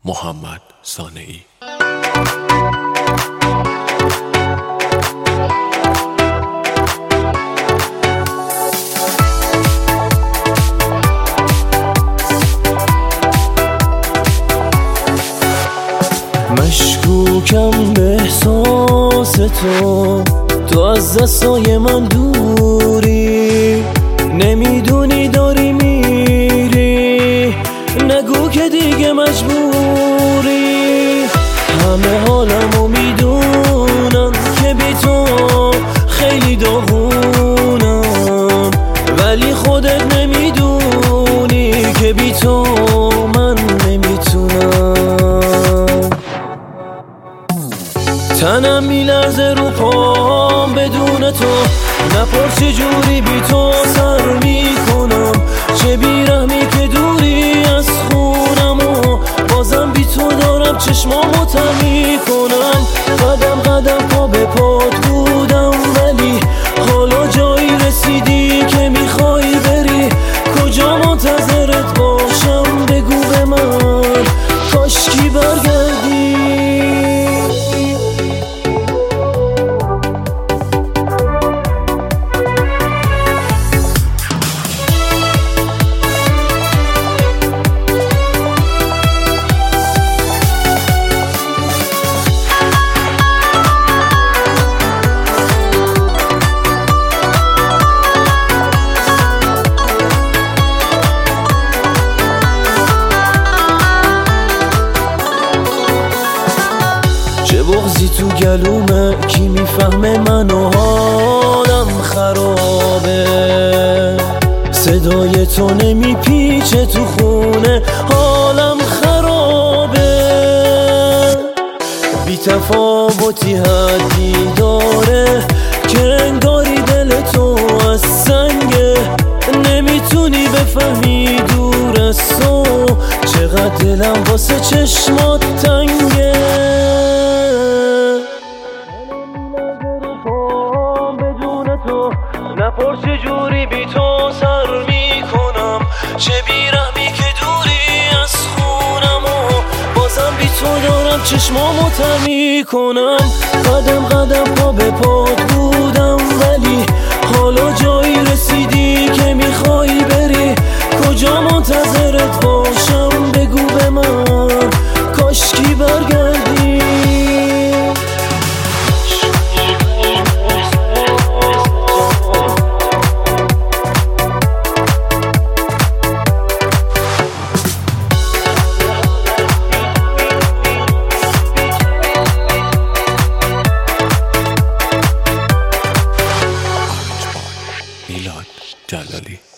محمد صانعی. مشکوکم به احساس تو از دستای من دوری، نمیدونی داری میری، نگو که دیگه مجبوری. همه حالمو میدونم که بی تو خیلی داغونم، ولی خودت نمیدونی که بی تو من نمیتونم. تنم میلرزه رو پام بدون تو، نپرس چجوری بی تو سر میکنم، چه بیرحمی که دوری از خونم و بازم بی تو دارم چشمامو تر میکنم. قدم قدم پا به پات بودم، ولی حالا جایی رسیدی که میخوای بری. کجا منتظرت باشم بگو به من، کاشکی برگردی. چه بغضی تو گلومه، کی میفهمه من و حالم خرابه. صدای تو نمیپیچه تو خونه، حالم خرابه. بی تفاوتی حدی داره که انگاری دل تو از سنگه، نمیتونی بفهمی دور از تو چقدر دلم واسه چشمات تنگه. نپرس چجوری بی تو سر میکنم، چه بیرحمی که دوری از خونم و بازم بی تو دارم چشمامو تر میکنم. قدم قدم پا به پات بودم، ولی حالا جایی رسیدی که میخوای بری. کجا منتظرت باشم بگو به من، کاشکی برگردی. میلاد جلالی.